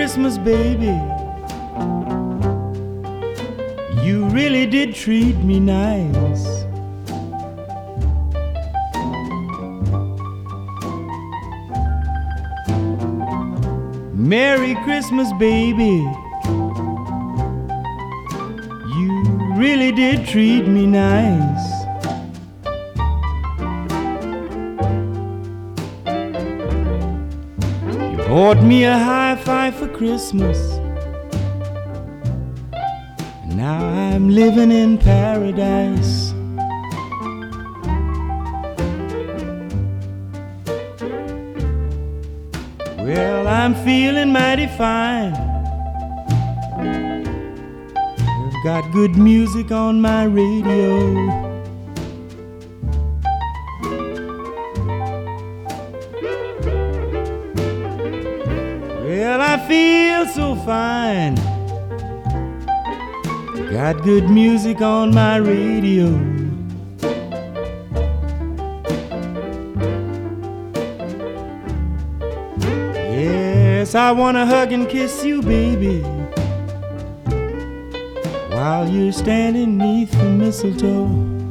Christmas, baby. You really did treat me nice. Merry Christmas, baby. You really did treat me nice. You bought me a hi-fi for Christmas. And now I'm living in paradise. Well, I'm feeling mighty fine. I've got good music on my radio. Well, I feel so fine. Got good music on my radio. Yes, I wanna hug and kiss you, baby, while you're standing neath the mistletoe.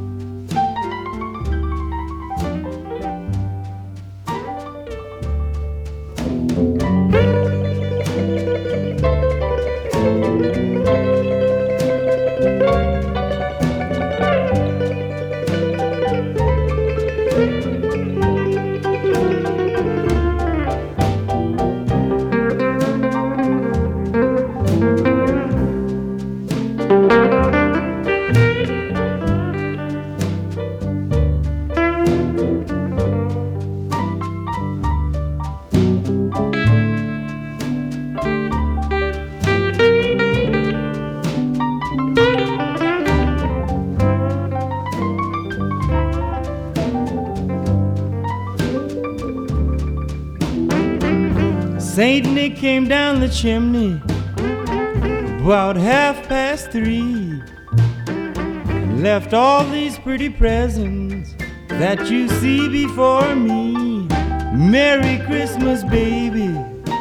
Saint Nick came down the chimney about 3:30 and left all these pretty presents that you see before me. Merry Christmas, baby.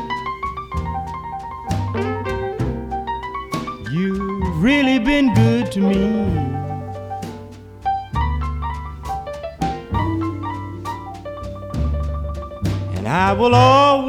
You've really been good to me. And I will always